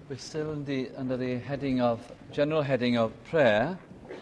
We're still under the general heading of prayer,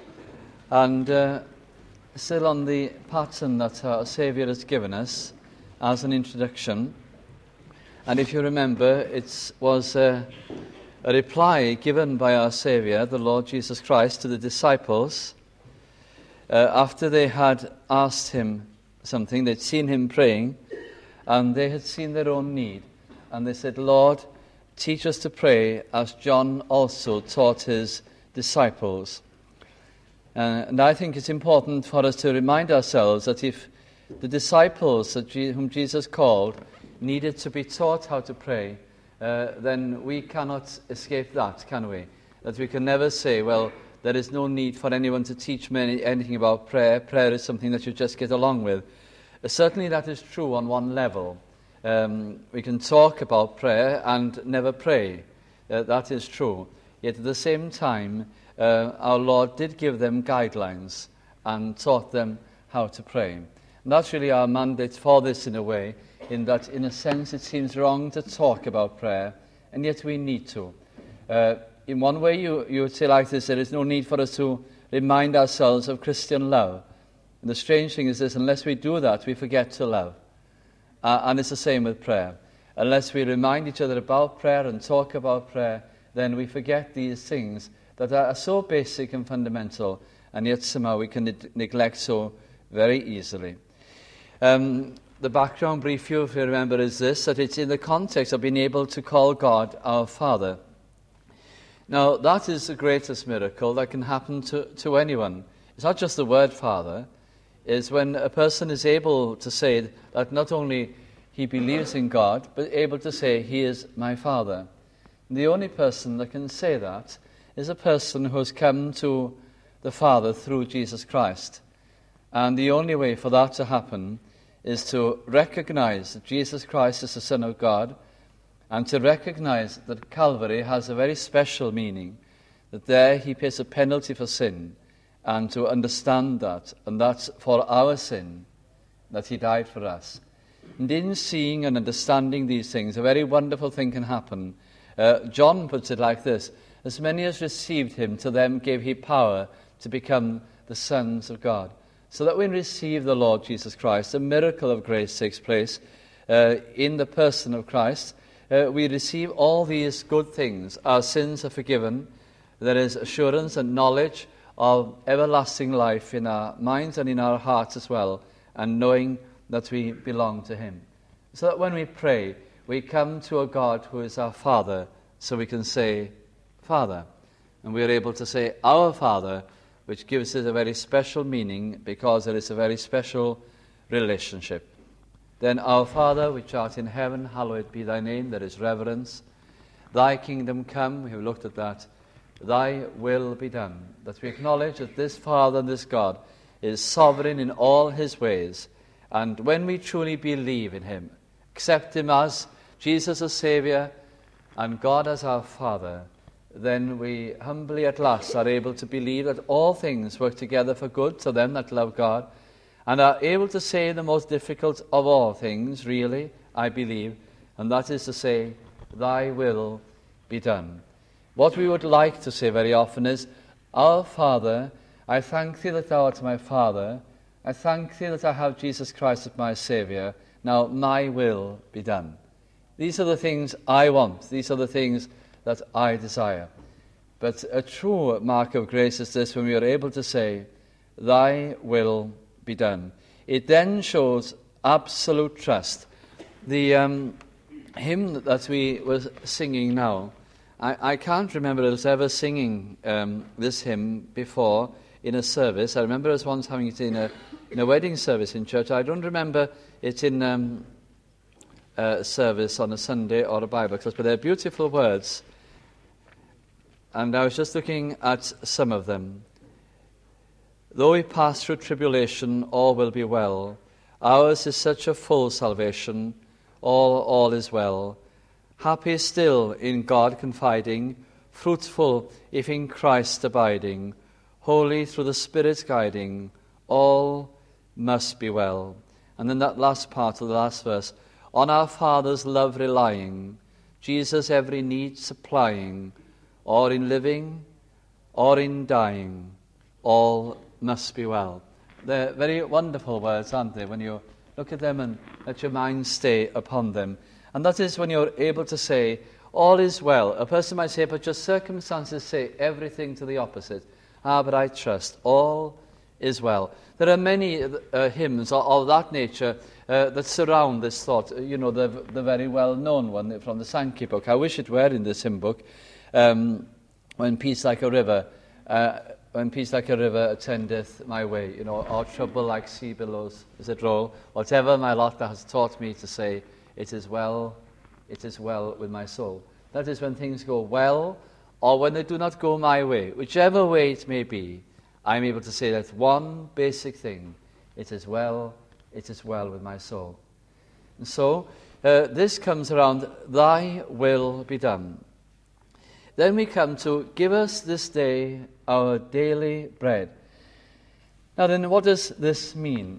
and still on the pattern that our Saviour has given us as an introduction. And if you remember, it was a reply given by our Saviour, the Lord Jesus Christ, to the disciples after they had asked him something. They'd seen him praying, and they had seen their own need. And they said, "Lord, teach us to pray as John also taught his disciples." And I think it's important for us to remind ourselves that if the disciples whom Jesus called needed to be taught how to pray, then we cannot escape that, can we? That we can never say, well, there is no need for anyone to teach me anything about prayer. Prayer is something that you just get along with. Certainly that is true on one level. We can talk about prayer and never pray. That is true. Yet at the same time, our Lord did give them guidelines and taught them how to pray. And that's really our mandate for this in a way, in that in a sense it seems wrong to talk about prayer, and yet we need to. In one way you would say like this, there is no need for us to remind ourselves of Christian love. And the strange thing is this, unless we do that, we forget to love. And it's the same with prayer. Unless we remind each other about prayer and talk about prayer, then we forget these things that are so basic and fundamental, and yet somehow we can neglect so very easily. The background brief, if you remember, is this, that it's in the context of being able to call God our Father. Now, that is the greatest miracle that can happen to anyone. It's not just the word Father. Is when a person is able to say that not only he believes in God, but able to say, "He is my Father." And the only person that can say that is a person who has come to the Father through Jesus Christ. And the only way for that to happen is to recognize that Jesus Christ is the Son of God, and to recognize that Calvary has a very special meaning, that there he pays a penalty for sin, and to understand that, and that's for our sin, that he died for us. And in seeing and understanding these things, a very wonderful thing can happen. John puts it like this: "As many as received him, to them gave he power to become the sons of God." So that when we receive the Lord Jesus Christ, a miracle of grace takes place in the person of Christ. We receive all these good things. Our sins are forgiven. There is assurance and knowledge of everlasting life in our minds and in our hearts as well, and knowing that we belong to him. So that when we pray, we come to a God who is our Father, so we can say, Father. And we are able to say, Our Father, which gives it a very special meaning, because there is a very special relationship. Then, Our Father, which art in heaven, hallowed be thy name. There is reverence. Thy kingdom come, we have looked at that. Thy will be done. That we acknowledge that this Father and this God is sovereign in all his ways. And when we truly believe in him, accept him as Jesus as Saviour and God as our Father, then we humbly at last are able to believe that all things work together for good to them that love God, and are able to say the most difficult of all things, really, I believe, and that is to say, Thy will be done. What we would like to say very often is, Our Father, I thank thee that thou art my Father. I thank thee that I have Jesus Christ as my Saviour. Now my will be done. These are the things I want. These are the things that I desire. But a true mark of grace is this, when we are able to say, Thy will be done. It then shows absolute trust. The hymn that we were singing now, I can't remember us ever singing this hymn before in a service. I remember us once having it in a wedding service in church. I don't remember it in a service on a Sunday or a Bible class, but they're beautiful words. And I was just looking at some of them. Though we pass through tribulation, all will be well. Ours is such a full salvation, all is well. Happy still in God confiding, fruitful if in Christ abiding, holy through the Spirit's guiding, all must be well. And then that last part of the last verse, on our Father's love relying, Jesus every need supplying, or in living, or in dying, all must be well. They're very wonderful words, aren't they, when you look at them and let your mind stay upon them. And that is when you're able to say, all is well. A person might say, but your circumstances say everything to the opposite. But I trust, all is well. There are many hymns of that nature that surround this thought. You know, the very well-known one from the Sankey book. I wish it were in this hymn book. When peace like a river attendeth my way, you know, or trouble like sea billows as it roll, whatever my lot has taught me to say, it is well with my soul. That is when things go well, or when they do not go my way. Whichever way it may be, I'm able to say that one basic thing, it is well with my soul. And so, this comes around, thy will be done. Then we come to, give us this day our daily bread. Now then, what does this mean?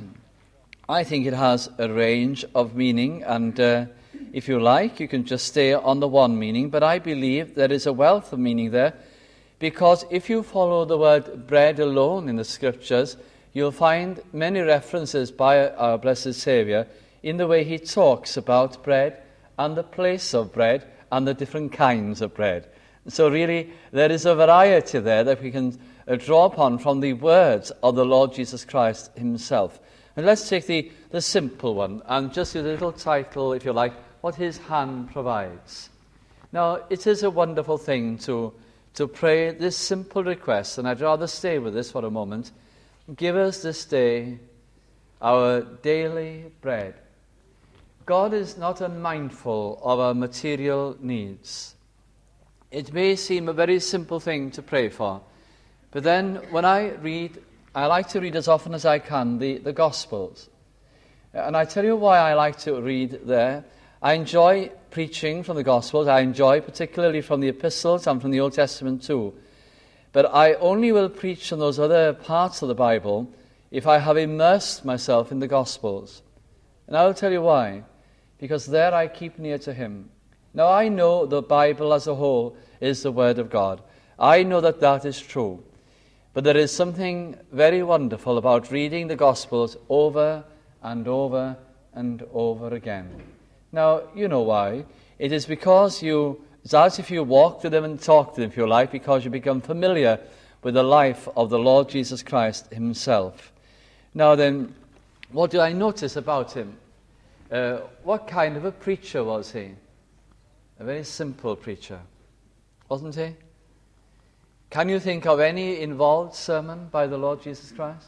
I think it has a range of meaning, and if you like, you can just stay on the one meaning, but I believe there is a wealth of meaning there, because if you follow the word bread alone in the Scriptures, you'll find many references by our blessed Saviour in the way he talks about bread and the place of bread and the different kinds of bread. So really, there is a variety there that we can draw upon from the words of the Lord Jesus Christ himself. And let's take the simple one, and just a little title, if you like, what his hand provides. Now, it is a wonderful thing to pray this simple request, and I'd rather stay with this for a moment. Give us this day our daily bread. God is not unmindful of our material needs. It may seem a very simple thing to pray for, but then when I like to read as often as I can the Gospels. And I tell you why I like to read there. I enjoy preaching from the Gospels. I enjoy particularly from the epistles and from the Old Testament too. But I only will preach from those other parts of the Bible if I have immersed myself in the Gospels. And I will tell you why. Because there I keep near to him. Now I know the Bible as a whole is the Word of God. I know that is true. But there is something very wonderful about reading the Gospels over and over and over again. Now, you know why. It is because it's as if you walk to them and talk to them, if you like, because you become familiar with the life of the Lord Jesus Christ himself. Now then, what do I notice about him? What kind of a preacher was he? A very simple preacher, wasn't he? Can you think of any involved sermon by the Lord Jesus Christ?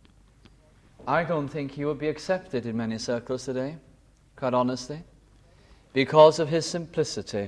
I don't think he would be accepted in many circles today, quite honestly, because of his simplicity.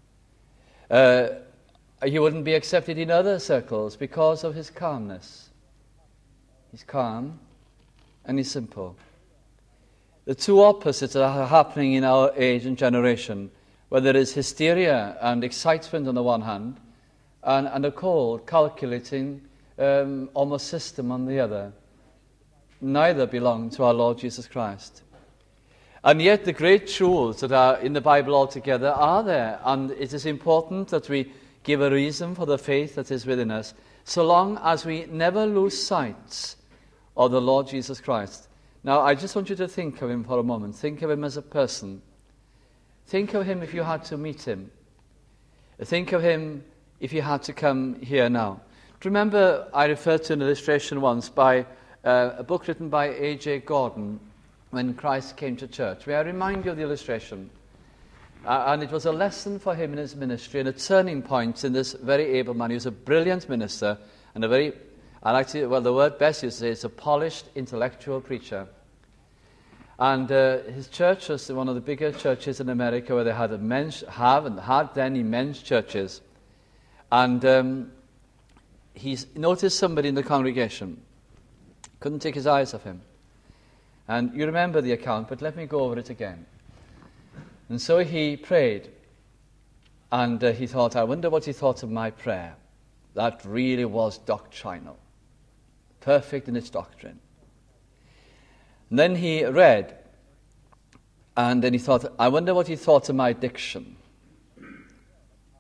He wouldn't be accepted in other circles because of his calmness. He's calm and he's simple. The two opposites that are happening in our age and generation, where there is hysteria and excitement on the one hand, and a cold, calculating, almost system on the other. Neither belong to our Lord Jesus Christ. And yet the great truths that are in the Bible altogether are there, and it is important that we give a reason for the faith that is within us, so long as we never lose sight of the Lord Jesus Christ. Now, I just want you to think of him for a moment. Think of him as a person. Think of him if you had to meet him. Think of him if you had to come here now. Remember, I referred to an illustration once by a book written by A.J. Gordon, When Christ Came to Church. May I remind you of the illustration? And it was a lesson for him in his ministry and a turning point in this very able man. He was a brilliant minister and the word best is to say, is a polished intellectual preacher. And his church was one of the bigger churches in America, where they had immense churches. And he noticed somebody in the congregation. Couldn't take his eyes off him. And you remember the account, but let me go over it again. And so he prayed. And he thought, I wonder what he thought of my prayer. That really was doctrinal. Perfect in its doctrine. And then he read. And then he thought, I wonder what he thought of my diction.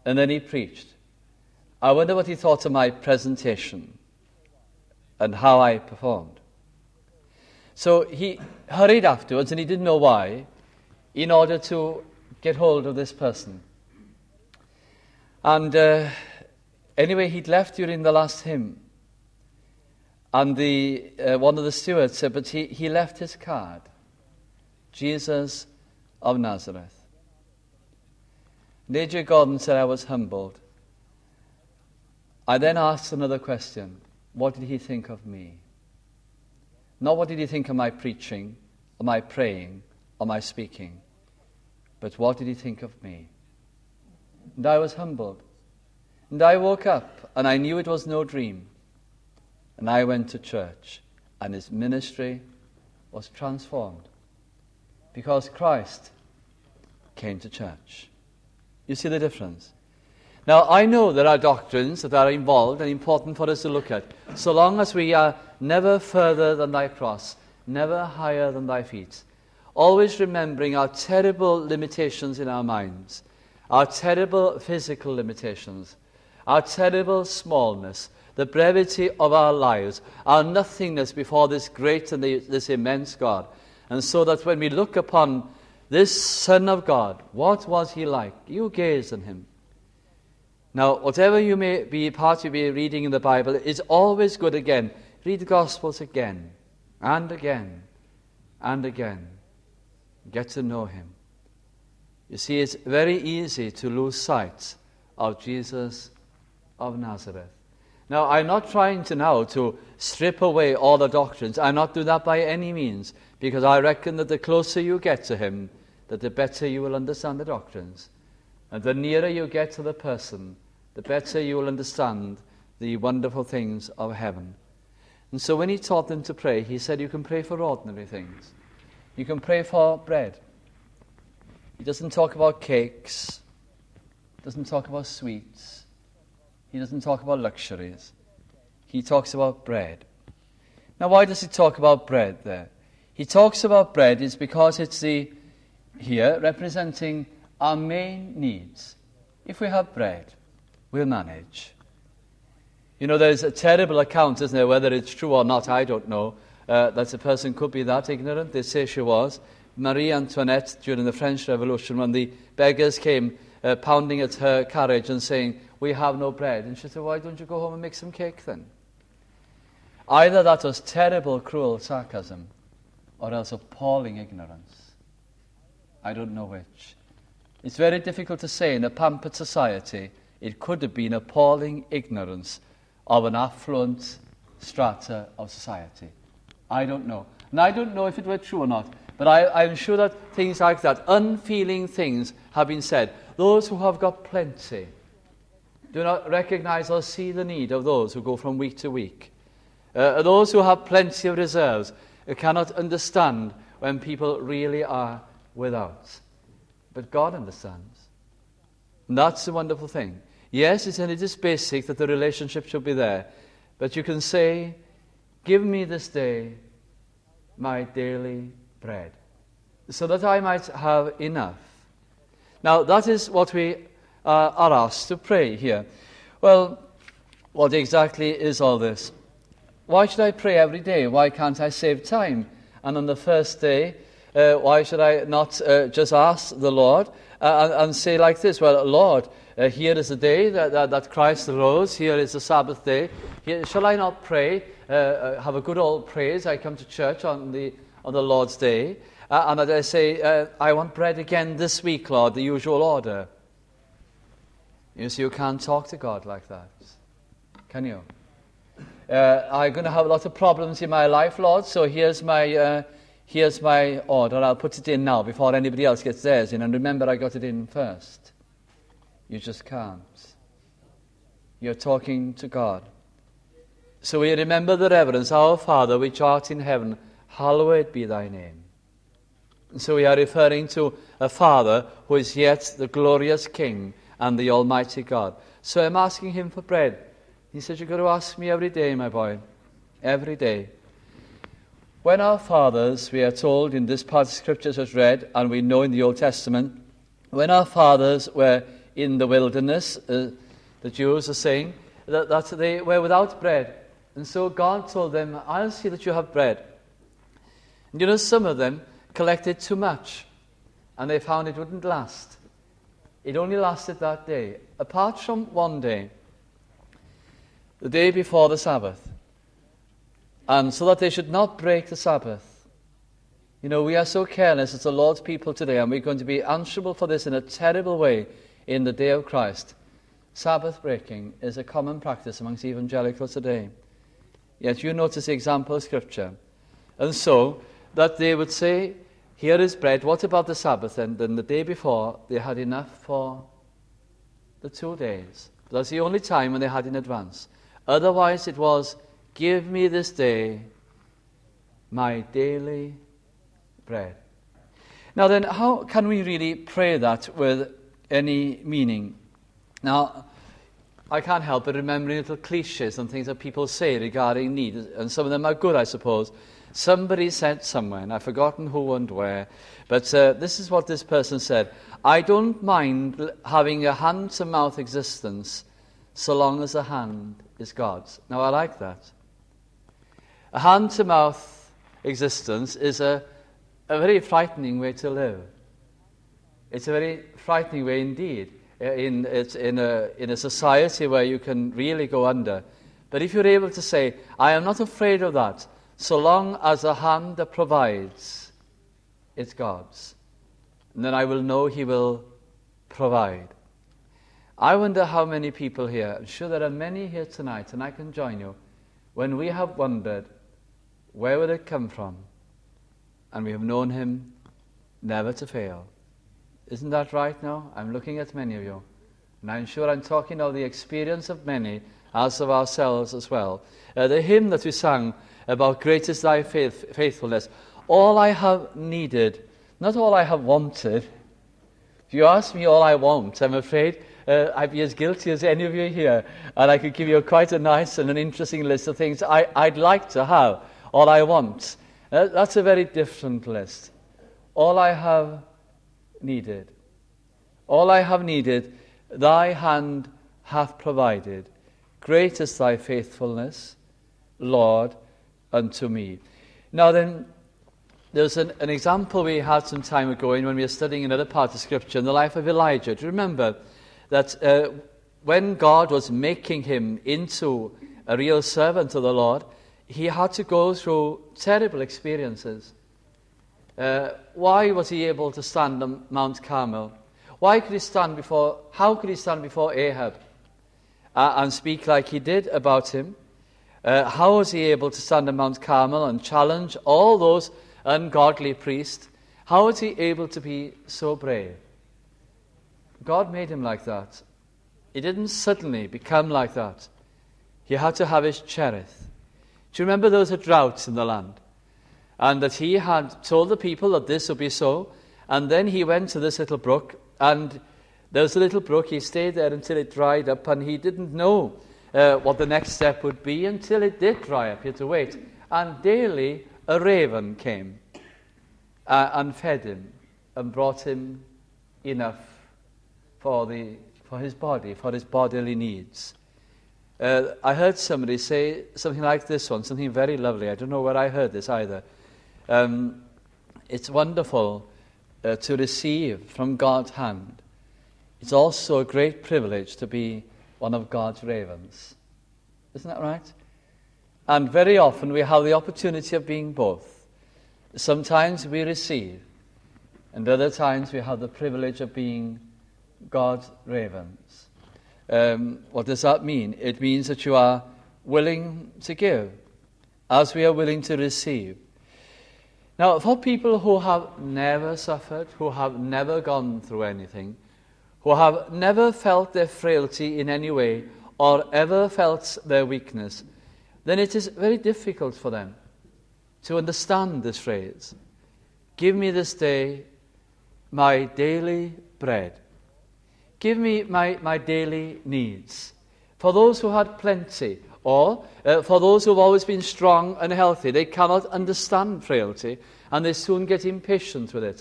And then he preached. I wonder what he thought of my presentation and how I performed. So he hurried afterwards, and he didn't know why, in order to get hold of this person. And anyway, he'd left during the last hymn. And one of the stewards said, but he left his card. Jesus of Nazareth. And A.J. Gordon said, I was humbled. I then asked another question. What did he think of me? Not what did he think of my preaching, or my praying, or my speaking, but what did he think of me? And I was humbled. And I woke up, and I knew it was no dream. And I went to church, and his ministry was transformed, because Christ came to church. You see the difference? Now, I know there are doctrines that are involved and important for us to look at, so long as we are never further than thy cross, never higher than thy feet, always remembering our terrible limitations in our minds, our terrible physical limitations, our terrible smallness, the brevity of our lives, our nothingness before this great and this immense God. And so that when we look upon this Son of God, what was he like? You gaze on him. Now, whatever you may be reading in the Bible, is always good again. Read the Gospels again, and again, and again. Get to know him. You see, it's very easy to lose sight of Jesus of Nazareth. Now, I'm not trying to strip away all the doctrines. I'm not doing that by any means, because I reckon that the closer you get to him, that the better you will understand the doctrines. And the nearer you get to the person, the better you will understand the wonderful things of heaven. And so when he taught them to pray, he said you can pray for ordinary things. You can pray for bread. He doesn't talk about cakes. He doesn't talk about sweets. He doesn't talk about luxuries. He talks about bread. Now, why does he talk about bread there? He talks about bread is because it's here representing our main needs. If we have bread, we'll manage. You know, there's a terrible account, isn't there? Whether it's true or not, I don't know. That a person could be that ignorant. They say she was. Marie Antoinette, during the French Revolution, when the beggars came pounding at her carriage and saying, we have no bread. And she said, why don't you go home and make some cake then? Either that was terrible, cruel sarcasm, or else appalling ignorance. I don't know which. It's very difficult to say in a pampered society. It could have been appalling ignorance of an affluent strata of society. I don't know. And I don't know if it were true or not, but I'm sure that things like that, unfeeling things, have been said. Those who have got plenty do not recognize or see the need of those who go from week to week. Those who have plenty of reserves cannot understand when people really are without. But God understands. And that's the wonderful thing. Yes, it is basic that the relationship should be there. But you can say, give me this day my daily bread, so that I might have enough. Now, that is what we are asked to pray here. Well, what exactly is all this? Why should I pray every day? Why can't I save time? And on the first day, why should I not just ask the Lord and say like this, well, Lord, here is the day that Christ arose. Here is the Sabbath day. Shall I not pray, have a good old praise? I come to church on the Lord's day, and I say, I want bread again this week, Lord, the usual order. You see, you can't talk to God like that, can you? I'm going to have a lot of problems in my life, Lord, so here's my order. I'll put it in now before anybody else gets theirs in, and remember I got it in first. You just can't. You're talking to God. So we remember the reverence, Our Father, which art in heaven, hallowed be thy name. And so we are referring to a Father who is yet the glorious King and the Almighty God. So I'm asking him for bread. He said, you've got to ask me every day, my boy. Every day. When our fathers, we are told in this part of Scripture as read, and we know in the Old Testament, when our fathers were in the wilderness, the Jews are saying, that they were without bread. And so God told them, I'll see that you have bread. And some of them collected too much, and they found it wouldn't last. It only lasted that day, apart from one day, the day before the Sabbath. And so that they should not break the Sabbath. We are so careless as the Lord's people today, and we're going to be answerable for this in a terrible way in the day of Christ. Sabbath breaking is a common practice amongst evangelicals today. Yet you notice the example of Scripture. And so, that they would say, here is bread, what about the Sabbath? And then the day before, they had enough for the 2 days. That's the only time when they had in advance. Otherwise it was, give me this day my daily bread. Now then, how can we really pray that with any meaning? Now, I can't help but remembering little cliches and things that people say regarding need, and some of them are good, I suppose. Somebody said somewhere, and I've forgotten who and where, but this is what this person said: I don't mind having a hand-to-mouth existence so long as the hand is God's. Now, I like that. A hand-to-mouth existence is a very frightening way to live. It's a very frightening way indeed. In a society where you can really go under. But if you're able to say, I am not afraid of that, so long as the hand that provides, it's God's, and then I will know He will provide. I wonder how many people here, I'm sure there are many here tonight, and I can join you, when we have wondered, where would it come from? And we have known Him never to fail. Isn't that right now? I'm looking at many of you. And I'm sure I'm talking of the experience of many, as of ourselves as well. The hymn that we sang about great is thy faithfulness. All I have needed, not all I have wanted. If you ask me all I want, I'm afraid I'd be as guilty as any of you here. And I could give you quite a nice and an interesting list of things I'd like to have, all I want. That's a very different list. All I have needed. All I have needed, thy hand hath provided. Great is thy faithfulness, Lord, unto me. Now then, there's an example we had some time ago when we were studying another part of Scripture in the life of Elijah. Do you remember that when God was making him into a real servant of the Lord, he had to go through terrible experiences. Why was he able to stand on Mount Carmel? How could he stand before Ahab and speak like he did about him? How was he able to stand on Mount Carmel and challenge all those ungodly priests? How was he able to be so brave? God made him like that. He didn't suddenly become like that. He had to have his Cherith. Do you remember there was a drought in the land? And that he had told the people that this would be so. And then he went to this little brook, and there was a little brook. He stayed there until it dried up, and he didn't know what the next step would be until it did dry up. He had to wait. And daily a raven came and fed him and brought him enough for his body, for his bodily needs. I heard somebody say something like this one, something very lovely. I don't know where I heard this either. It's wonderful to receive from God's hand. It's also a great privilege to be one of God's ravens. Isn't that right? And very often we have the opportunity of being both. Sometimes we receive, and other times we have the privilege of being God's ravens. What does that mean? It means that you are willing to give as we are willing to receive. Now, for people who have never suffered, who have never gone through anything, who have never felt their frailty in any way or ever felt their weakness, then it is very difficult for them to understand this phrase. Give me this day my daily bread. Give me my daily needs. For those who had plenty, or for those who have always been strong and healthy, they cannot understand frailty, and they soon get impatient with it.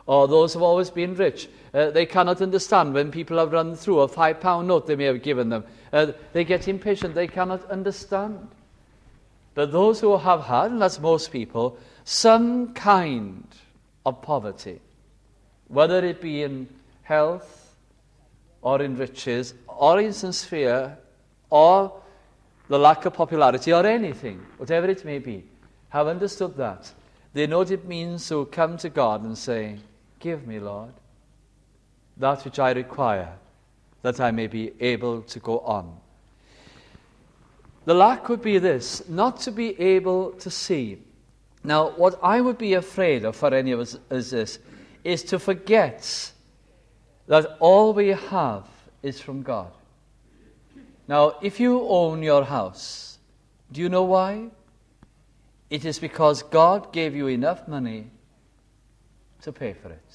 or those who have always been rich. They cannot understand when people have run through a £5 note they may have given them. They get impatient. They cannot understand. But those who have had, and that's most people, some kind of poverty, whether it be in health or in riches or in sincere or the lack of popularity or anything, whatever it may be, have understood that. They know what it means to come to God and say, give me, Lord, that which I require, that I may be able to go on. The lack would be this, not to be able to see. Now, what I would be afraid of for any of us is this, is to forget that all we have is from God. Now, if you own your house, do you know why? It is because God gave you enough money to pay for it.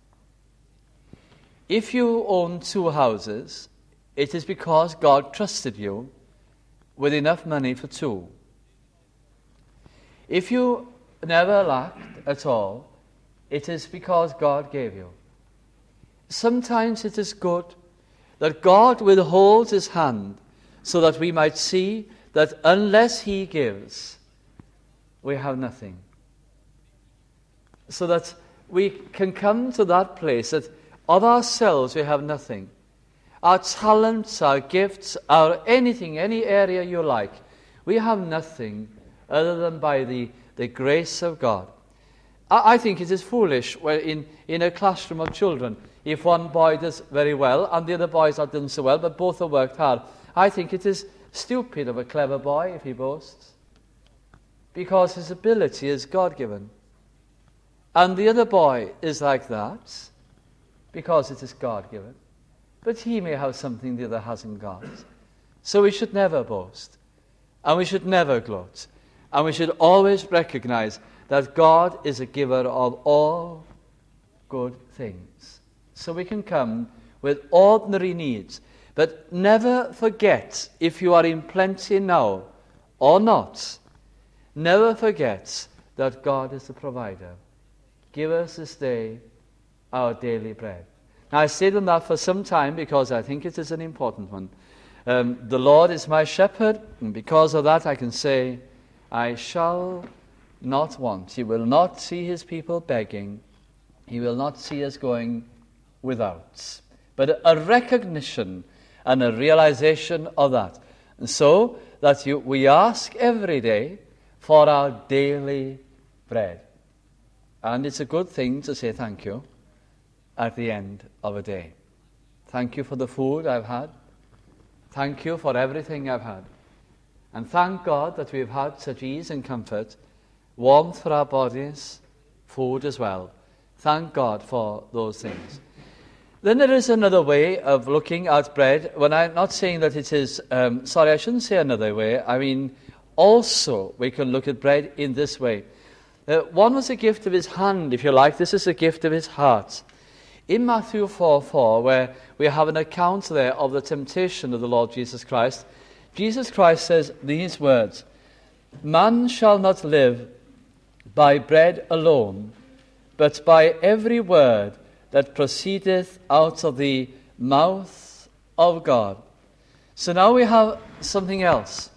If you own 2 houses, it is because God trusted you with enough money for 2. If you never lacked at all, it is because God gave you. Sometimes it is good that God withholds his hand so that we might see that unless he gives, we have nothing. So that we can come to that place that of ourselves we have nothing. Our talents, our gifts, our anything, any area you like, we have nothing other than by the grace of God. I think it is foolish where in a classroom of children, if one boy does very well and the other boys are done so well, but both have worked hard, I think it is stupid of a clever boy if he boasts, because his ability is God-given. And the other boy is like that because it is God-given. But he may have something the other hasn't got. So we should never boast, and we should never gloat, and we should always recognize that God is a giver of all good things. So we can come with ordinary needs, but never forget, if you are in plenty now or not, never forget that God is the provider. Give us this day our daily bread. Now, I stayed on that for some time because I think it is an important one. The Lord is my shepherd, and because of that I can say, I shall not want. He will not see his people begging. He will not see us going without. But a recognition and a realization of that. And so that we ask every day for our daily bread. And it's a good thing to say thank you at the end of a day. Thank you for the food I've had. Thank you for everything I've had. And thank God that we've had such ease and comfort, warmth for our bodies, food as well. Thank God for those things. Then there is another way of looking at bread. When I'm not saying that it is, I shouldn't say another way. I mean, also we can look at bread in this way. One was a gift of his hand, if you like. This is a gift of his heart. In Matthew 4:4, where we have an account there of the temptation of the Lord Jesus Christ, Jesus Christ says these words, Man shall not live by bread alone, but by every word that proceedeth out of the mouth of God. So now we have something else.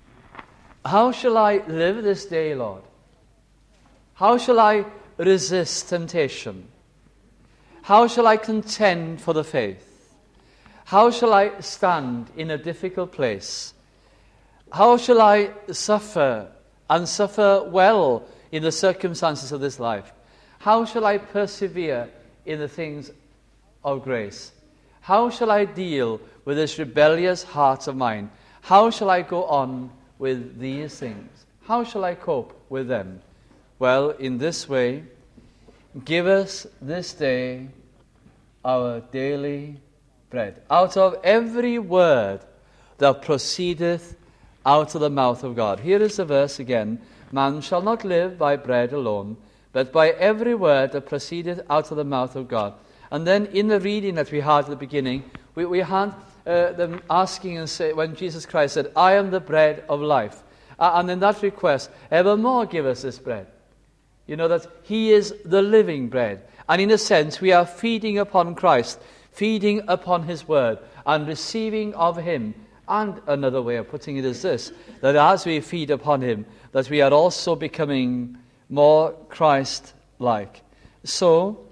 How shall I live this day, Lord? How shall I resist temptation? How shall I contend for the faith? How shall I stand in a difficult place? How shall I suffer and suffer well in the circumstances of this life? How shall I persevere in the things of grace? How shall I deal with this rebellious heart of mine? How shall I go on with these things? How shall I cope with them? Well, in this way, give us this day our daily bread. Out of every word that proceedeth out of the mouth of God. Here is the verse again. Man shall not live by bread alone, but by every word that proceedeth out of the mouth of God. And then in the reading that we had at the beginning, we had them asking and say, when Jesus Christ said, I am the bread of life. And in that request, evermore give us this bread. You know that he is the living bread. And in a sense, we are feeding upon Christ, feeding upon his word, and receiving of him. And another way of putting it is this, that as we feed upon him, that we are also becoming more Christ-like. So,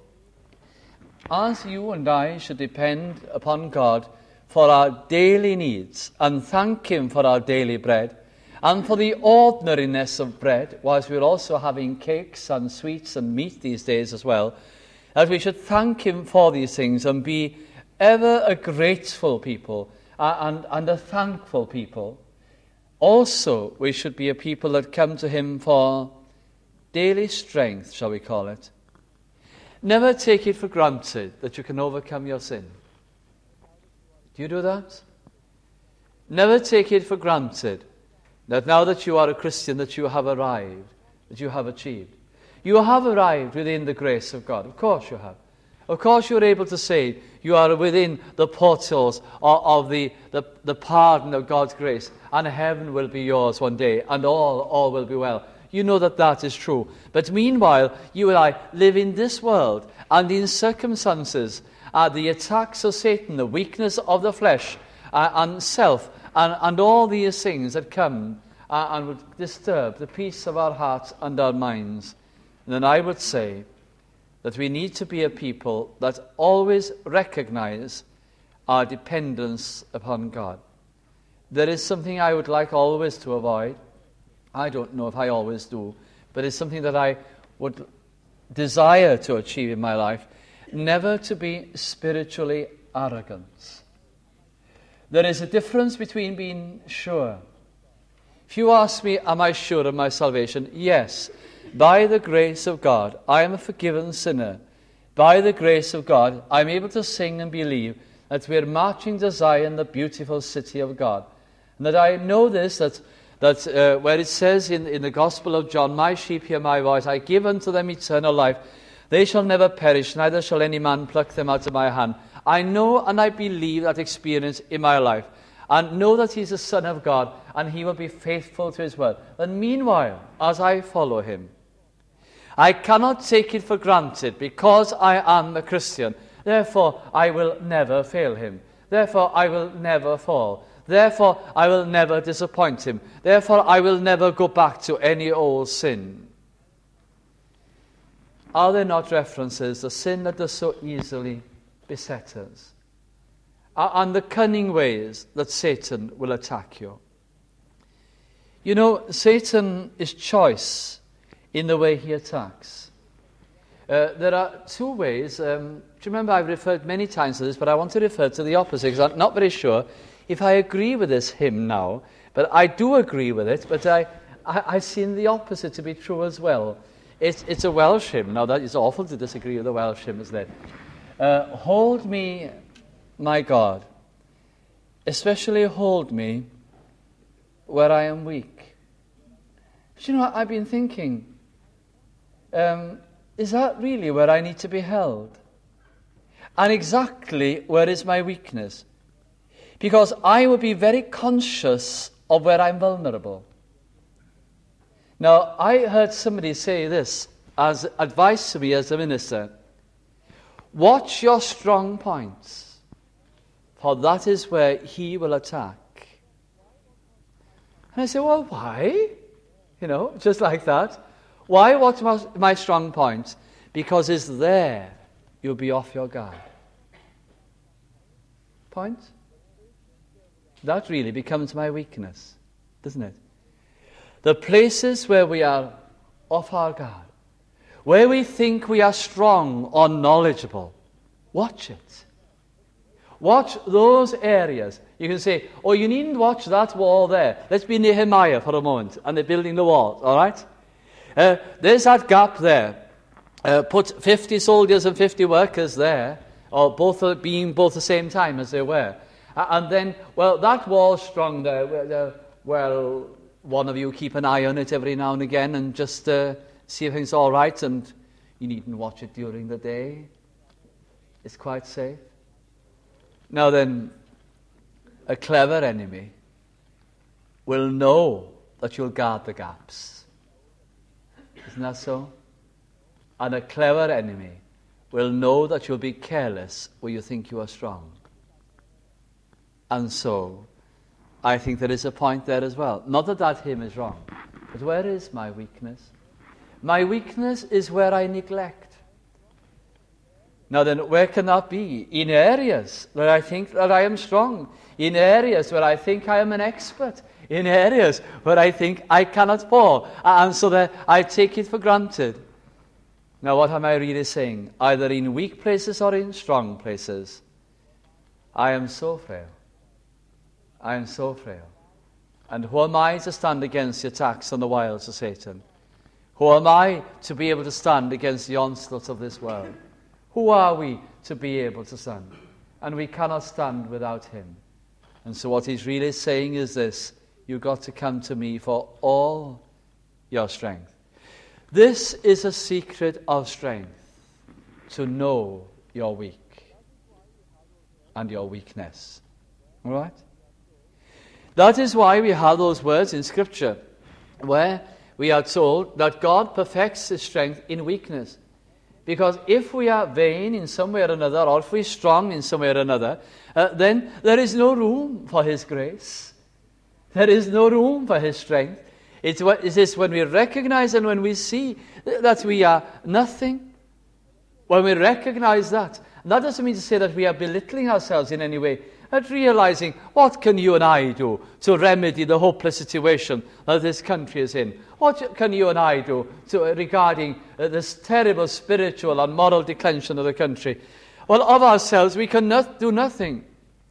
as you and I should depend upon God for our daily needs and thank him for our daily bread and for the ordinariness of bread, whilst we're also having cakes and sweets and meat these days as well, that we should thank him for these things and be ever a grateful people and a thankful people. Also, we should be a people that come to him for daily strength, shall we call it. Never take it for granted that you can overcome your sin. Do you do that? Never take it for granted that now that you are a Christian, that you have arrived, that you have achieved. You have arrived within the grace of God. Of course you have. Of course you're able to say you are within the portals of the pardon of God's grace, and heaven will be yours one day, and all will be well. You know that is true. But meanwhile, you and I live in this world, and in circumstances, the attacks of Satan, the weakness of the flesh, and self, and all these things that come and would disturb the peace of our hearts and our minds. And then I would say that we need to be a people that always recognize our dependence upon God. There is something I would like always to avoid. I don't know if I always do, but it's something that I would desire to achieve in my life. Never to be spiritually arrogant. There is a difference between being sure. If you ask me, am I sure of my salvation? Yes. By the grace of God, I am a forgiven sinner. By the grace of God, I'm able to sing and believe that we're marching to Zion, the beautiful city of God. And that I know this, that where it says in the Gospel of John, my sheep hear my voice, I give unto them eternal life. They shall never perish, neither shall any man pluck them out of my hand. I know and I believe that experience in my life, and know that he's the Son of God, and he will be faithful to his word. And meanwhile, as I follow him, I cannot take it for granted because I am a Christian. Therefore, I will never fail him. Therefore, I will never fall. Therefore, I will never disappoint him. Therefore, I will never go back to any old sin. Are there not references, the sin that does so easily beset us, and the cunning ways that Satan will attack you? You know, Satan is choice in the way he attacks. There are two ways. Do you remember I've referred many times to this, but I want to refer to the opposite, because I'm not very sure if I agree with this hymn now, but I do agree with it, but I've seen the opposite to be true as well. It's a Welsh hymn. Now, that is awful to disagree with the Welsh hymn, isn't it? Hold me, my God, especially hold me where I am weak. But you know what I've been thinking? Is that really where I need to be held? And exactly where is my weakness? Because I would be very conscious of where I'm vulnerable. Now, I heard somebody say this as advice to me as a minister. Watch your strong points, for that is where he will attack. And I say, well, why? You know, just like that. Why watch my strong points? Because it's there you'll be off your guard. Point? That really becomes my weakness, doesn't it? The places where we are off our guard, where we think we are strong or knowledgeable, watch it. Watch those areas. You can say, oh, you needn't watch that wall there. Let's be Nehemiah for a moment, and they're building the wall, all right? There's that gap there. Put 50 soldiers and 50 workers there, or both being both the same time as they were. And then, well, that wall's strong there. Well, one of you keep an eye on it every now and again and just see if things are all right, and you needn't watch it during the day. It's quite safe. Now then, a clever enemy will know that you'll guard the gaps. Isn't that so? And a clever enemy will know that you'll be careless where you think you are strong. And so, I think there is a point there as well. Not that that hymn is wrong, but where is my weakness? My weakness is where I neglect. Now then, where can that be? In areas where I think that I am strong. In areas where I think I am an expert. In areas where I think I cannot fall. And so that I take it for granted. Now what am I really saying? Either in weak places or in strong places, I am so frail. I am so frail. And who am I to stand against the attacks and the wiles of Satan? Who am I to be able to stand against the onslaughts of this world? Who are we to be able to stand? And we cannot stand without him. And so what he's really saying is this: you've got to come to me for all your strength. This is a secret of strength, to know you're weak and your weakness. All right? That is why we have those words in Scripture where we are told that God perfects his strength in weakness. Because if we are vain in some way or another, or if we're strong in some way or another, then there is no room for his grace. There is no room for his strength. It is when we recognize and when we see that we are nothing, when we recognize that. And that doesn't mean to say that we are belittling ourselves in any way, but realizing what can you and I do to remedy the hopeless situation that this country is in. What can you and I do regarding this terrible spiritual and moral declension of the country? Well, of ourselves we cannot do nothing.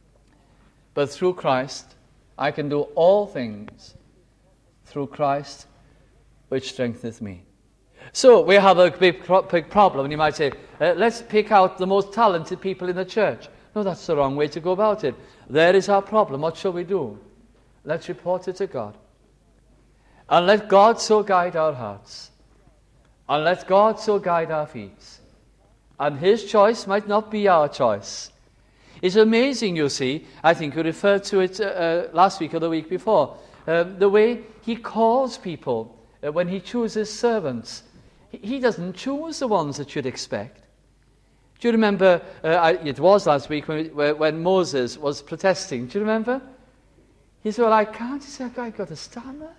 But through Christ, I can do all things through Christ, which strengtheneth me. So we have a big problem, and you might say, let's pick out the most talented people in the church. No, that's the wrong way to go about it. There is our problem. What shall we do? Let's report it to God. And let God so guide our hearts. And let God so guide our feet. And his choice might not be our choice. It's amazing, you see. I think we referred to it last week or the week before. The way he calls people when he chooses servants. He doesn't choose the ones that you'd expect. Do you remember, it was last week when Moses was protesting. Do you remember? He said, well, I can't. He said, I got a stammer.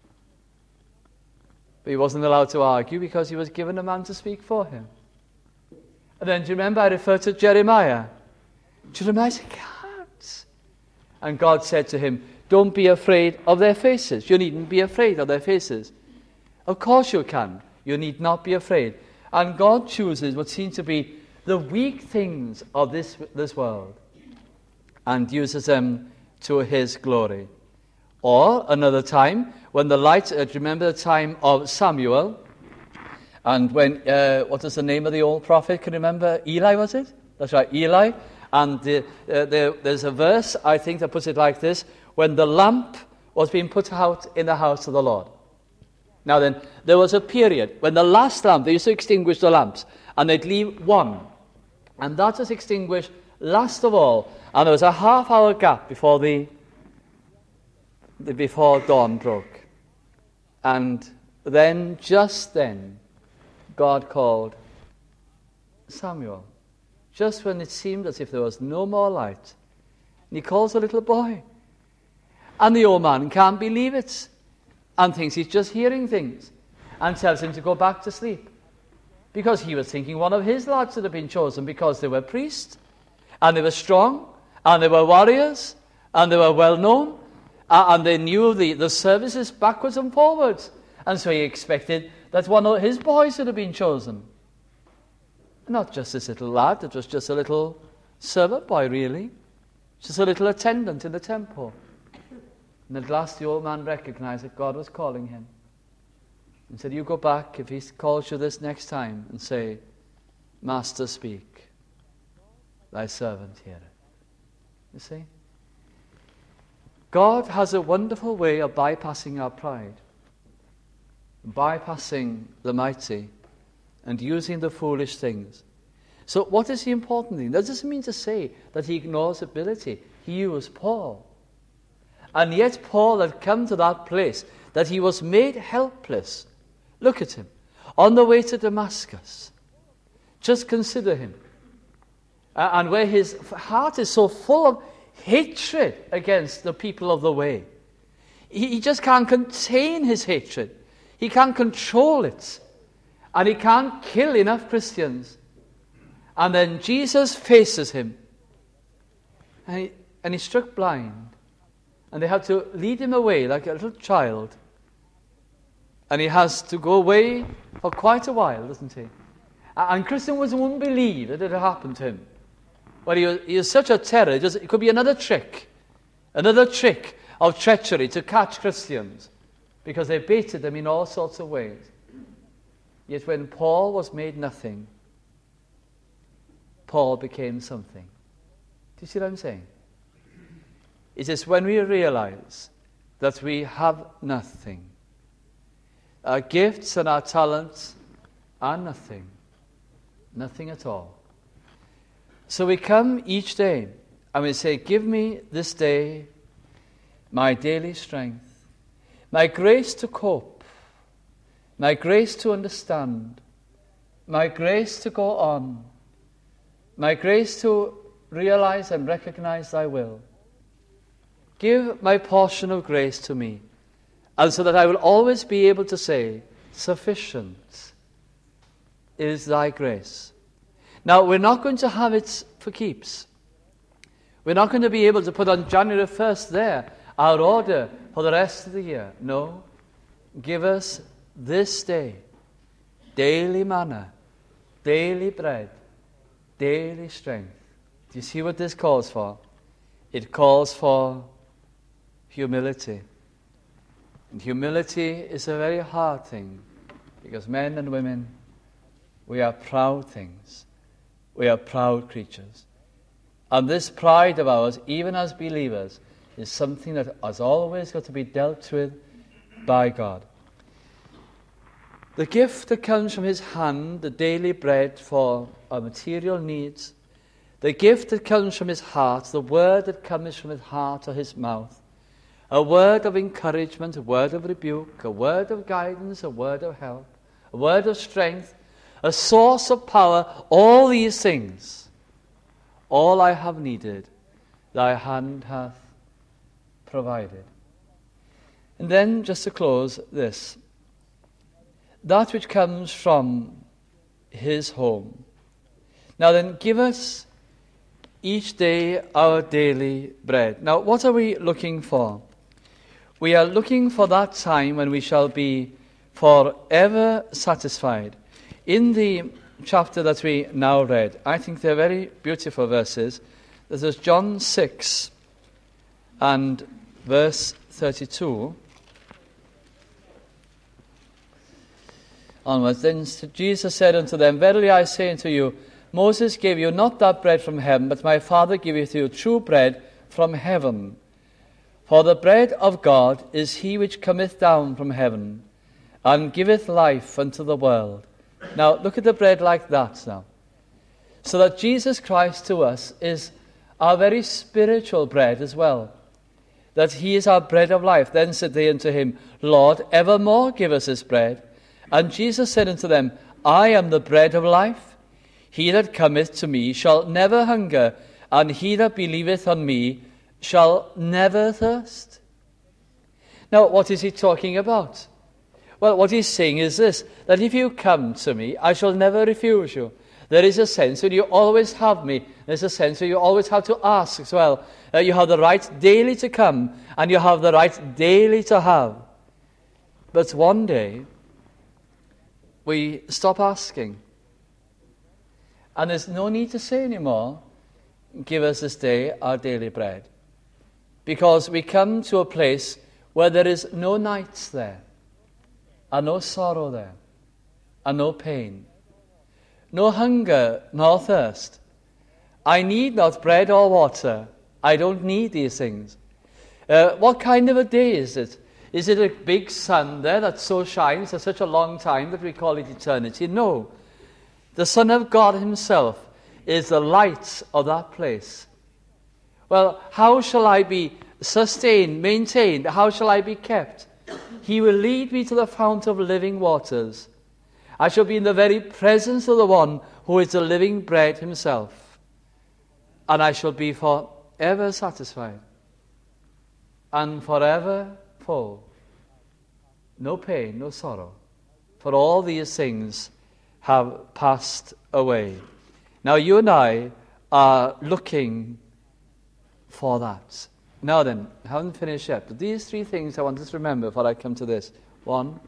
But he wasn't allowed to argue because he was given a man to speak for him. And then, do you remember, I referred to Jeremiah. Jeremiah said, I can't. And God said to him, don't be afraid of their faces. You needn't be afraid of their faces. Of course you can. You need not be afraid. And God chooses what seems to be the weak things of this world and uses them to his glory. Or another time, when the light, remember the time of Samuel, and when, what is the name of the old prophet? Can you remember? Eli, was it? That's right, Eli. And there's a verse, I think, that puts it like this: when the lamp was being put out in the house of the Lord. Now then, there was a period when the last lamp, they used to extinguish the lamps, and they'd leave one. And that was extinguished last of all. And there was a half-hour gap before before dawn broke. And then, just then, God called Samuel. Just when it seemed as if there was no more light. And he calls a little boy. And the old man can't believe it. And thinks he's just hearing things. And tells him to go back to sleep. Because he was thinking one of his lads had been chosen because they were priests. And they were strong. And they were warriors. And they were well known. And they knew the services backwards and forwards. And so he expected that one of his boys would have been chosen. Not just this little lad, it was just a little servant boy, really. Just a little attendant in the temple. And at last the old man recognized that God was calling him. And said, you go back if he calls you this next time and say, Master, speak. Thy servant heareth. You see? God has a wonderful way of bypassing our pride. Bypassing the mighty and using the foolish things. So what is the important thing? That doesn't mean to say that he ignores ability. He used Paul. And yet Paul had come to that place that he was made helpless. Look at him. On the way to Damascus. Just consider him. And where his heart is so full of hatred against the people of the way. He just can't contain his hatred. He can't control it. And he can't kill enough Christians. And then Jesus faces him. And he's struck blind. And they had to lead him away like a little child. And he has to go away for quite a while, doesn't he? And Christians wouldn't believe that it had happened to him. But he is such a terror. It could be another trick of treachery to catch Christians, because they baited them in all sorts of ways. Yet when Paul was made nothing, Paul became something. Do you see what I'm saying? It is when we realize that we have nothing, our gifts and our talents are nothing at all. So we come each day and we say, give me this day my daily strength, my grace to cope, my grace to understand, my grace to go on, my grace to realize and recognize thy will. Give my portion of grace to me, and so that I will always be able to say, sufficient is thy grace. Now, we're not going to have it for keeps. We're not going to be able to put on January 1st there our order for the rest of the year. No. Give us this day daily manna, daily bread, daily strength. Do you see what this calls for? It calls for humility. And humility is a very hard thing, because men and women, we are proud things. We are proud creatures. And this pride of ours, even as believers, is something that has always got to be dealt with by God. The gift that comes from his hand, the daily bread for our material needs, the gift that comes from his heart, the word that comes from his heart or his mouth, a word of encouragement, a word of rebuke, a word of guidance, a word of help, a word of strength, a source of power, all these things, all I have needed, thy hand hath provided. And then, just to close, this. That which comes from his home. Now then, give us each day our daily bread. Now, what are we looking for? We are looking for that time when we shall be forever satisfied. In the chapter that we now read, I think they're very beautiful verses. This is John 6 and verse 32. Onwards. Then Jesus said unto them, Verily I say unto you, Moses gave you not that bread from heaven, but my Father giveth you true bread from heaven. For the bread of God is he which cometh down from heaven, and giveth life unto the world. Now, look at the bread like that now. So that Jesus Christ to us is our very spiritual bread as well. That he is our bread of life. Then said they unto him, Lord, evermore give us this bread. And Jesus said unto them, I am the bread of life. He that cometh to me shall never hunger, and he that believeth on me shall never thirst. Now, what is he talking about? Well, what he's saying is this, that if you come to me, I shall never refuse you. There is a sense where you always have me. There's a sense where you always have to ask as well. You have the right daily to come, and you have the right daily to have. But one day, we stop asking. And there's no need to say anymore, give us this day our daily bread. Because we come to a place where there is no nights there, and no sorrow there, and no pain, no hunger nor thirst. I need not bread or water. I don't need these things. What kind of a day is it? Is it a big sun there that so shines for such a long time that we call it eternity? No. The Son of God himself is the light of that place. Well, how shall I be sustained, maintained? How shall I be kept? He will lead me to the fount of living waters. I shall be in the very presence of the one who is the living bread himself, and I shall be forever satisfied and forever full. No pain, no sorrow, for all these things have passed away. Now you and I are looking for that. Now then, I haven't finished yet, but these three things I want us to remember before I come to this. One,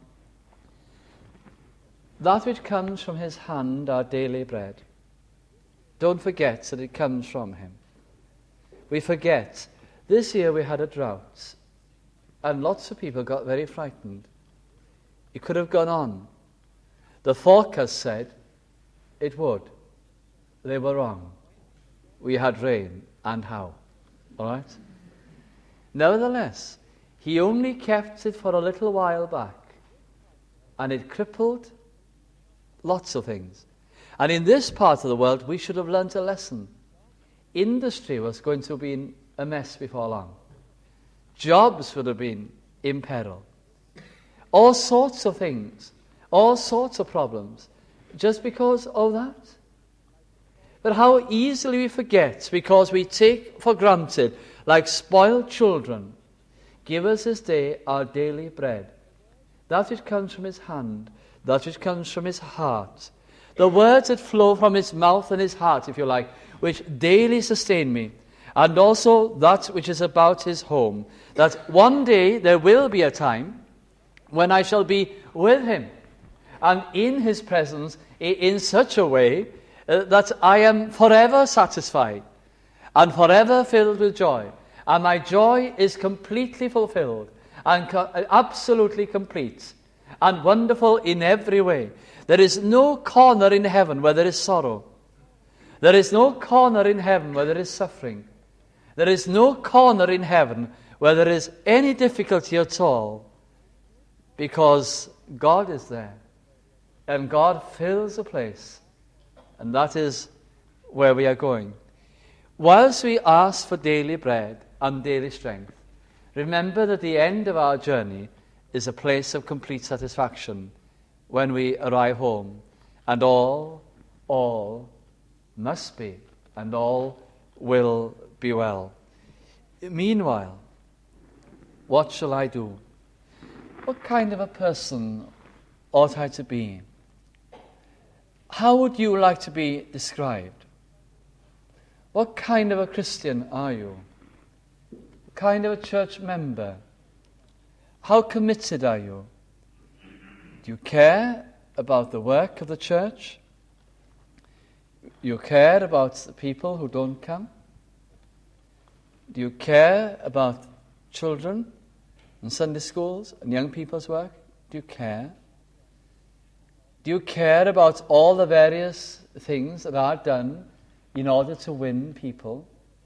that which comes from his hand, our daily bread. Don't forget that it comes from him. We forget. This year we had a drought, and lots of people got very frightened. It could have gone on. The forecast said it would. They were wrong. We had rain, and how? All right? Nevertheless, he only kept it for a little while back, and it crippled lots of things. And in this part of the world, we should have learnt a lesson. Industry was going to be in a mess before long. Jobs would have been in peril. All sorts of things, all sorts of problems, just because of that. But how easily we forget, because we take for granted, like spoiled children. Give us this day our daily bread, that which comes from his hand, that which comes from his heart. The words that flow from his mouth and his heart, if you like, which daily sustain me, and also that which is about his home, that one day there will be a time when I shall be with him and in his presence in such a way that I am forever satisfied and forever filled with joy. And my joy is completely fulfilled and absolutely complete and wonderful in every way. There is no corner in heaven where there is sorrow. There is no corner in heaven where there is suffering. There is no corner in heaven where there is any difficulty at all, because God is there, and God fills the place, and that is where we are going. Whilst we ask for daily bread and daily strength, remember that the end of our journey is a place of complete satisfaction when we arrive home, and all must be, and all will be well. Meanwhile, what shall I do? What kind of a person ought I to be? How would you like to be described? What kind of a Christian are you? What kind of a church member? How committed are you? Do you care about the work of the church? Do you care about the people who don't come? Do you care about children and Sunday schools and young people's work? Do you care? Do you care about all the various things that are done in order to win people?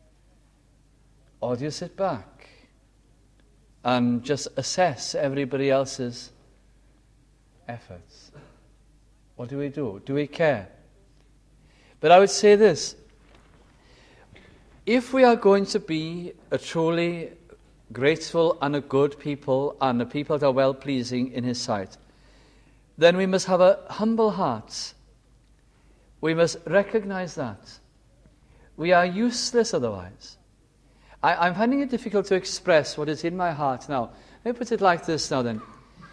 Or do you sit back and just assess everybody else's efforts? What do we do? Do we care? But I would say this: if we are going to be a truly grateful and a good people, and a people that are well-pleasing in his sight, then we must have a humble heart. We must recognize that. We are useless otherwise. I'm finding it difficult to express what is in my heart now. Let me put it like this now then.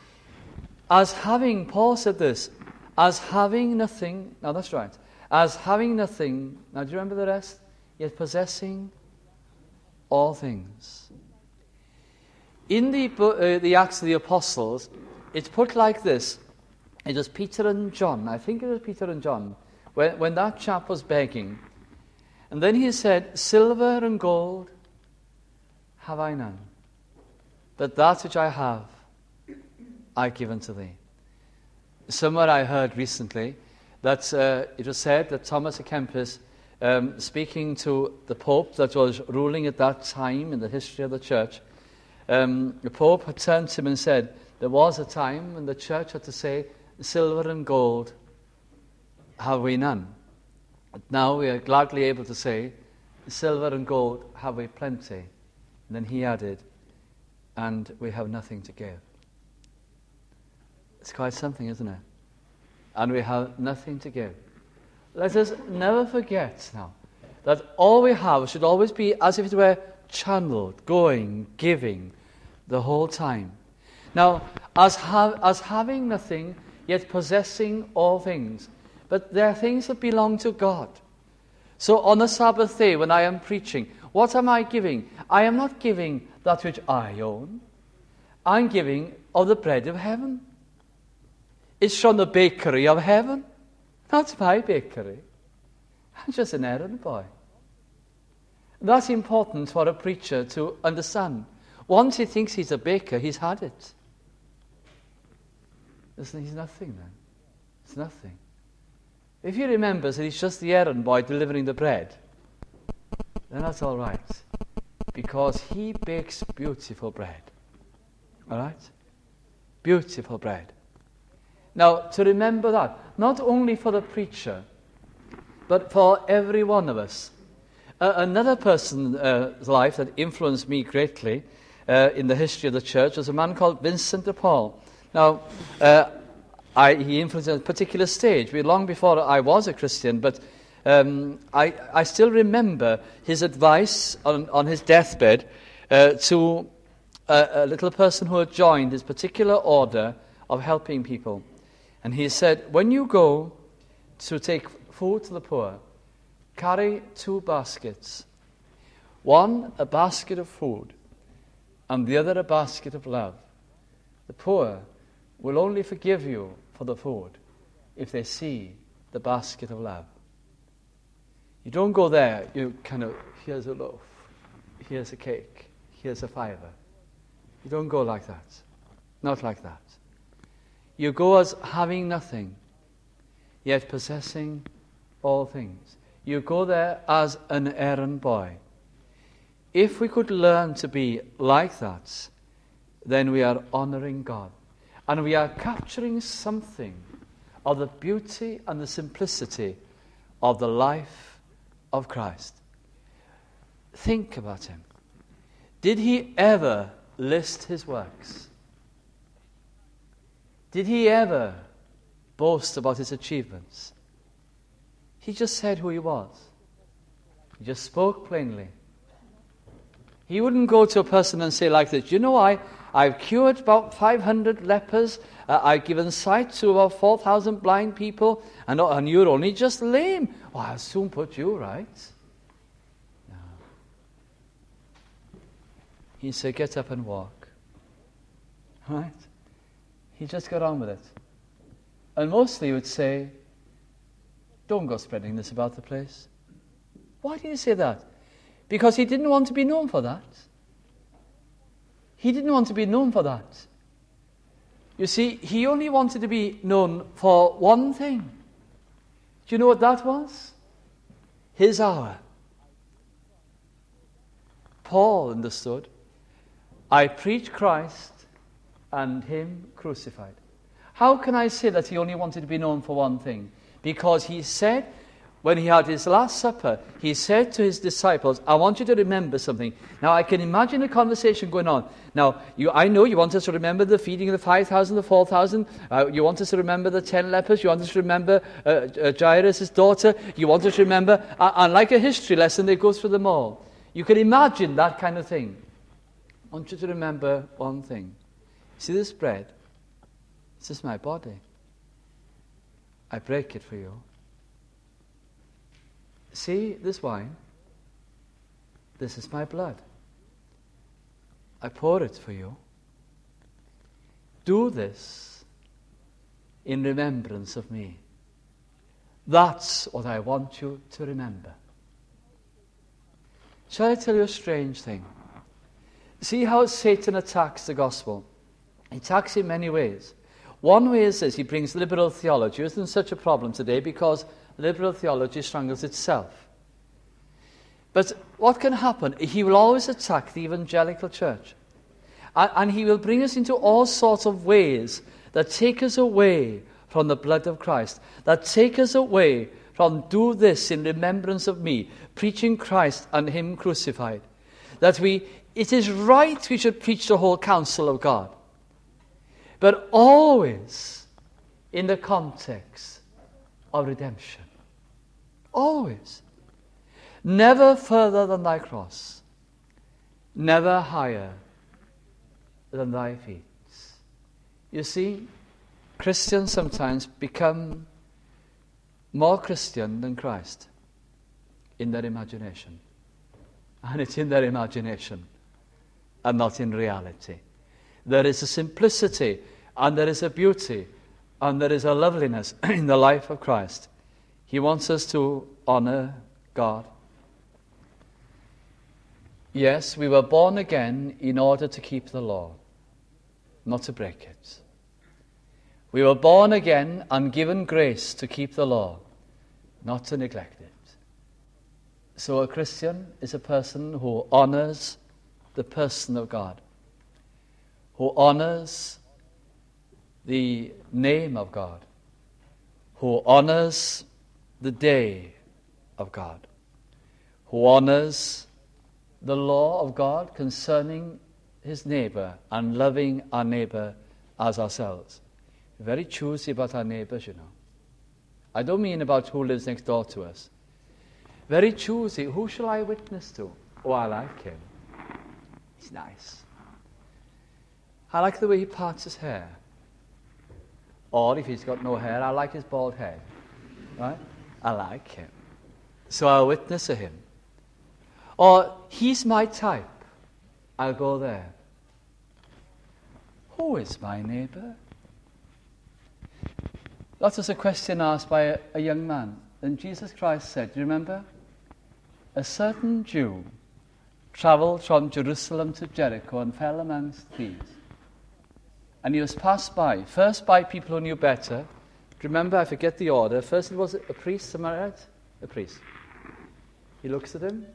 Paul said this, as having nothing, now that's right, as having nothing, now do you remember the rest? Yet possessing all things. In the Acts of the Apostles, it's put like this. It was Peter and John, I think it was Peter and John, when that chap was begging. And then he said, silver and gold have I none, but that which I have, I give unto thee. Somewhere I heard recently that it was said that Thomas à Kempis, speaking to the Pope that was ruling at that time in the history of the church, the Pope had turned to him and said, there was a time when the church had to say, silver and gold have we none. But now we are gladly able to say, silver and gold have we plenty. And then he added, and we have nothing to give. It's quite something, isn't it? And we have nothing to give. let us never forget now that all we have should always be as if it were channeled, going, giving the whole time. Now, as having nothing, yet possessing all things. But there are things that belong to God. So on the Sabbath day, when I am preaching, what am I giving? I am not giving that which I own. I'm giving of the bread of heaven. It's from the bakery of heaven. Not my bakery. I'm just an errand boy. That's important for a preacher to understand. Once he thinks he's a baker, he's had it. Listen, he's nothing then. It's nothing. If he remembers that he's just the errand boy delivering the bread, then that's all right. Because he bakes beautiful bread. All right? Beautiful bread. Now, to remember that, not only for the preacher, but for every one of us. Another person's life that influenced me greatly in the history of the church was a man called Vincent de Paul. Now, he influenced at a particular stage, long before I was a Christian, but I still remember his advice on his deathbed to a little person who had joined his particular order of helping people. And he said, when you go to take food to the poor, carry 2 baskets. One, a basket of food, and the other, a basket of love. The poor will only forgive you for the food if they see the basket of love. You don't go there, you kind of, here's a loaf, here's a cake, here's a $5. You don't go like that. Not like that. You go as having nothing, yet possessing all things. You go there as an errand boy. If we could learn to be like that, then we are honoring God. And we are capturing something of the beauty and the simplicity of the life of Christ. Think about him. Did he ever list his works? Did he ever boast about his achievements? He just said who he was. He just spoke plainly. He wouldn't go to a person and say like this, you know, I've cured about 500 lepers, I've given sight to about 4,000 blind people, and you're only just lame. Oh, I'll soon put you right. No. He said, get up and walk. Right? He just got on with it. And mostly he would say, don't go spreading this about the place. Why did he say that? Because he didn't want to be known for that. He didn't want to be known for that. You see, he only wanted to be known for one thing. Do you know what that was? His hour. Paul understood, I preach Christ and him crucified. How can I say that he only wanted to be known for one thing? Because he said, when he had his last supper, he said to his disciples, I want you to remember something. Now, I can imagine a conversation going on. Now, I know you want us to remember the feeding of the 5,000, the 4,000. You want us to remember the 10 lepers. You want us to remember Jairus' daughter. You want us to remember, and like a history lesson, they go through them all. You can imagine that kind of thing. I want you to remember one thing. See this bread? This is my body. I break it for you. See this wine? This is my blood. I pour it for you. Do this in remembrance of me. That's what I want you to remember. Shall I tell you a strange thing? See how Satan attacks the gospel? He attacks in many ways. One way is this, he brings liberal theology. Isn't such a problem today because liberal theology strangles itself. But what can happen? He will always attack the evangelical church. And he will bring us into all sorts of ways that take us away from the blood of Christ, that take us away from do this in remembrance of me, preaching Christ and him crucified. That it is right we should preach the whole counsel of God, but always in the context of redemption. Always. Never further than thy cross. Never higher than thy feet. You see, Christians sometimes become more Christian than Christ in their imagination. And it's in their imagination and not in reality. There is a simplicity and there is a beauty and there is a loveliness in the life of Christ. He wants us to honor God. Yes, we were born again in order to keep the law, not to break it. We were born again and given grace to keep the law, not to neglect it. So a Christian is a person who honors the person of God, who honors the name of God, who honors the day of God, who honors the law of God concerning his neighbor and loving our neighbor as ourselves. We're very choosy about our neighbors, you know. I don't mean about who lives next door to us. Very choosy. Who shall I witness to? Oh, I like him. He's nice. I like the way he parts his hair. Or if he's got no hair, I like his bald head. Right? I like him. So I'll witness to him. Or he's my type. I'll go there. Who is my neighbor? That was a question asked by a young man. And Jesus Christ said, do you remember? A certain Jew traveled from Jerusalem to Jericho and fell amongst thieves. And he was passed by, first by people who knew better. Remember, I forget the order. First it was a priest, am I right? A priest. He looks at him.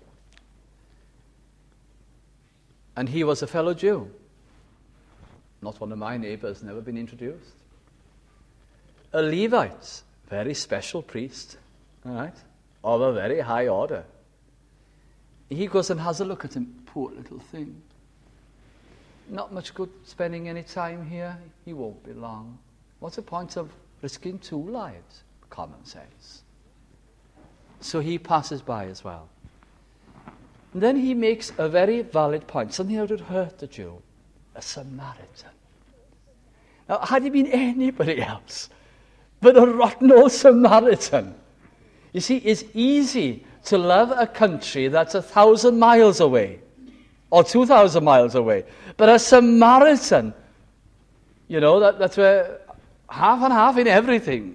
And he was a fellow Jew. Not one of my neighbors, never been introduced. A Levite, very special priest, all right, of a very high order. He goes and has a look at him, poor little thing. Not much good spending any time here. He won't be long. What's the point of risking 2 lives? Common sense. So he passes by as well. And then he makes a very valid point, something that would hurt the Jew. A Samaritan. Now, had he been anybody else but a rotten old Samaritan? You see, it's easy to love a country that's 1,000 miles away or 2,000 miles away. But a Samaritan, you know, that's where half and half in everything.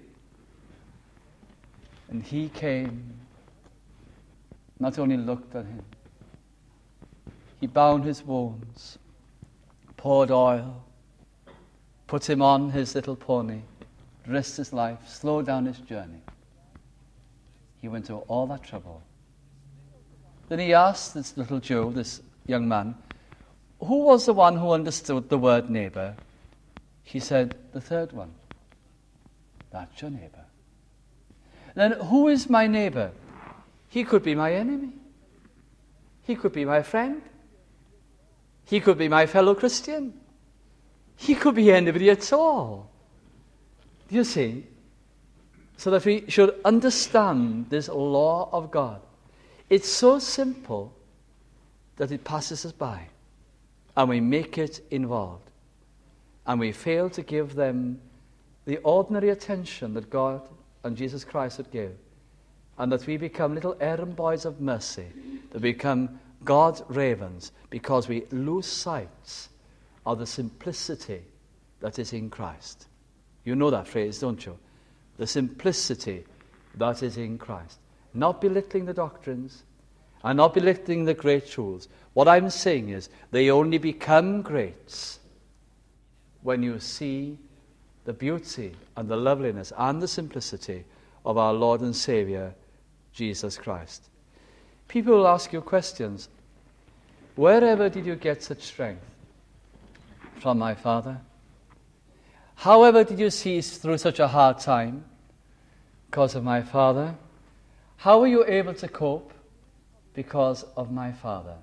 And he came, not only looked at him, he bound his wounds, poured oil, put him on his little pony, risked his life, slowed down his journey. He went to all that trouble. Then he asked this little Jew, this young man, who was the one who understood the word neighbor? He said, the third one. That's your neighbor. Then who is my neighbor? He could be my enemy. He could be my friend. He could be my fellow Christian. He could be anybody at all. Do you see? So that we should understand this law of God. It's so simple that it passes us by. And we make it involved. And we fail to give them the ordinary attention that God and Jesus Christ would give. And that we become little errand boys of mercy. That we become God's ravens because we lose sight of the simplicity that is in Christ. You know that phrase, don't you? The simplicity that is in Christ. Not belittling the doctrines and not belittling the great truths. What I'm saying is they only become great when you see the beauty and the loveliness and the simplicity of our Lord and Savior, Jesus Christ. People will ask you questions. Wherever did you get such strength? From my Father. However did you see through such a hard time? Because of my Father. How were you able to cope? Because of my Father.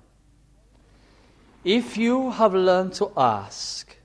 If you have learned to ask,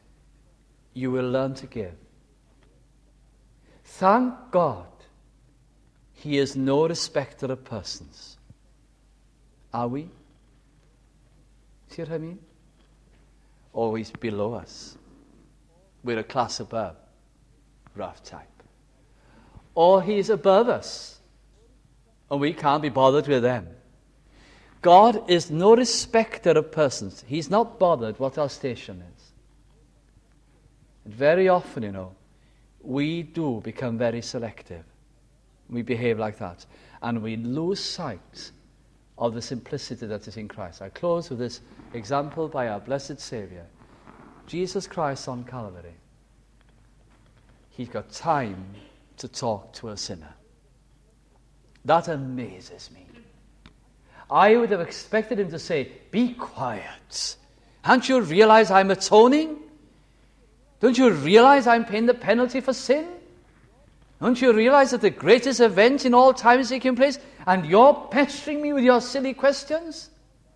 you will learn to give. Thank God He is no respecter of persons. Are we? See what I mean? Or he's below us. We're a class above. Rough type. Or he's above us, and we can't be bothered with them. God is no respecter of persons. He's not bothered what our station is. And very often, we do become very selective. We behave like that. And we lose sight of the simplicity that is in Christ. I close with this example by our blessed Saviour. Jesus Christ on Calvary. He's got time to talk to a sinner. That amazes me. I would have expected him to say, be quiet. Can't you realize I'm atoning? Don't you realize I'm paying the penalty for sin? Don't you realize that the greatest event in all time is taking place and you're pestering me with your silly questions?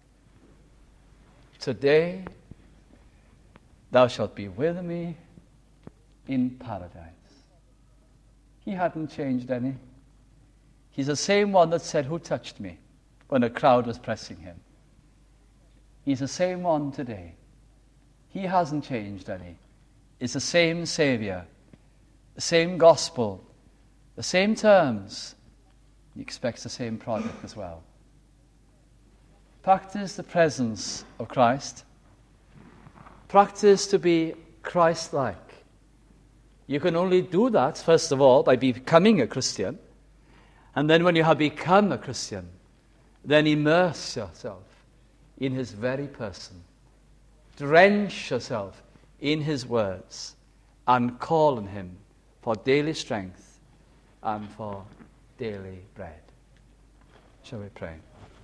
Today, thou shalt be with me in paradise. He hadn't changed any. He's the same one that said, who touched me? When a crowd was pressing him. He's the same one today. He hasn't changed any. It's the same Saviour, the same gospel, the same terms. He expects the same product as well. Practice the presence of Christ. Practice to be Christ-like. You can only do that, first of all, by becoming a Christian. And then when you have become a Christian, then immerse yourself in his very person. Drench yourself in his words and call on him for daily strength and for daily bread. Shall we pray?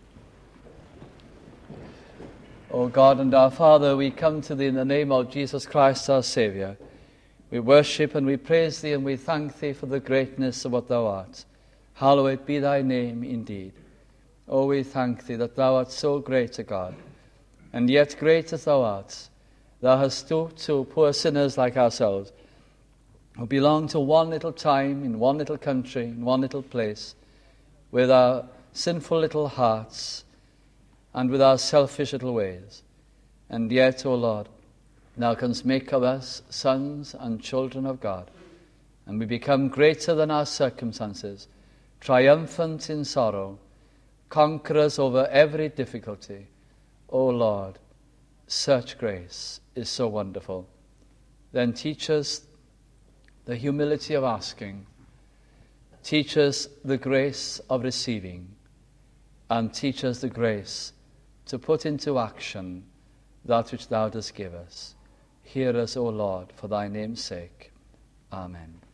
O God and our Father, we come to thee in the name of Jesus Christ, our Saviour. We worship and we praise thee and we thank thee for the greatness of what thou art. Hallowed be thy name indeed. Oh, we thank thee that thou art so great a God, and yet great as thou art, thou hast stooped to poor sinners like ourselves, who belong to one little time, in one little country, in one little place, with our sinful little hearts, and with our selfish little ways. And yet, O Lord, thou canst make of us sons and children of God, and we become greater than our circumstances, triumphant in sorrow, conquerors over every difficulty. O Lord, such grace is so wonderful. Then teach us the humility of asking, teach us the grace of receiving, and teach us the grace to put into action that which thou dost give us. Hear us, O Lord, for thy name's sake. Amen.